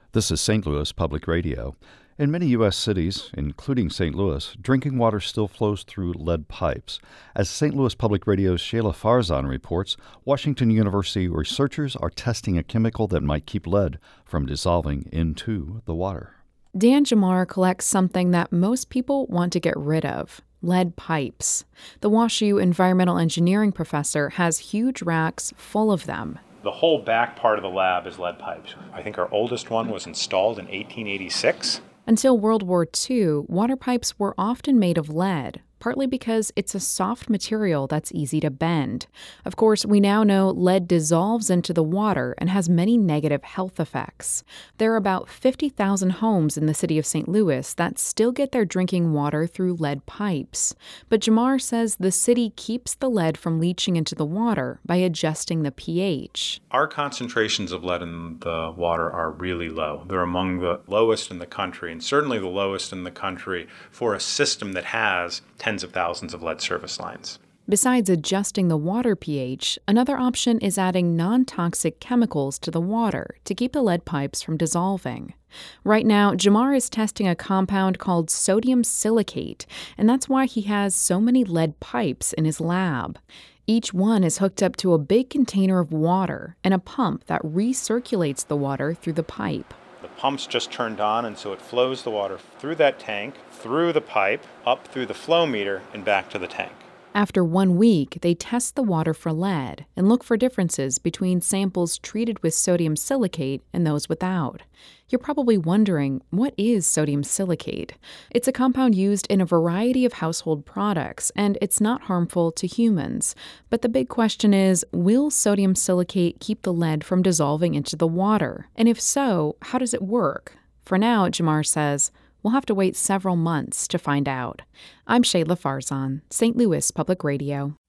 This is St. Louis Public Radio. In many U.S. cities, including St. Louis, drinking water still flows through lead pipes. As St. Louis Public Radio's Shayla Farzan reports, Washington University researchers are testing a chemical that might keep lead from dissolving into the water. Dan Jamar collects something that most people want to get rid of: lead pipes. The WashU environmental engineering professor has huge racks full of them. The whole back part of the lab is lead pipes. I think our oldest one was installed in 1886. Until World War II, water pipes were often made of lead, partly because it's a soft material that's easy to bend. Of course, we now know lead dissolves into the water and has many negative health effects. There are about 50,000 homes in the city of St. Louis that still get their drinking water through lead pipes. But Jamar says the city keeps the lead from leaching into the water by adjusting the pH. Our concentrations of lead in the water are really low. They're among the lowest in the country, and certainly the lowest in the country for a system that has tens of thousands of lead service lines. Besides adjusting the water pH, another option is adding non-toxic chemicals to the water to keep the lead pipes from dissolving. Right now, Jamar is testing a compound called sodium silicate, and that's why he has so many lead pipes in his lab. Each one is hooked up to a big container of water and a pump that recirculates the water through the pipe. The pump's just turned on, and so it flows the water through that tank, through the pipe, up through the flow meter, and back to the tank. After 1 week, they test the water for lead and look for differences between samples treated with sodium silicate and those without. You're probably wondering, what is sodium silicate? It's a compound used in a variety of household products, and it's not harmful to humans. But the big question is, will sodium silicate keep the lead from dissolving into the water? And if so, how does it work? For now, Jamar says, we'll have to wait several months to find out. I'm Shayla Farzan, St. Louis Public Radio.